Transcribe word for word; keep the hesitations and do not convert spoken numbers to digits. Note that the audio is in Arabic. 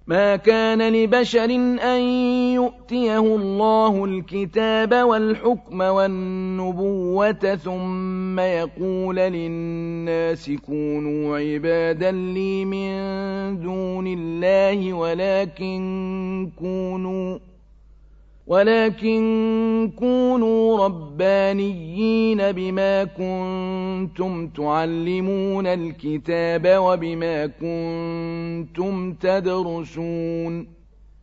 ما كان لبشر أن يؤتيه الله الكتاب والحكم والنبوة ثم يقول للناس كونوا عبادا لي من دون الله ولكن كونوا ولكن كونوا ربانيين بما كنتم تعلمون الكتاب وبما كنتم تدرسون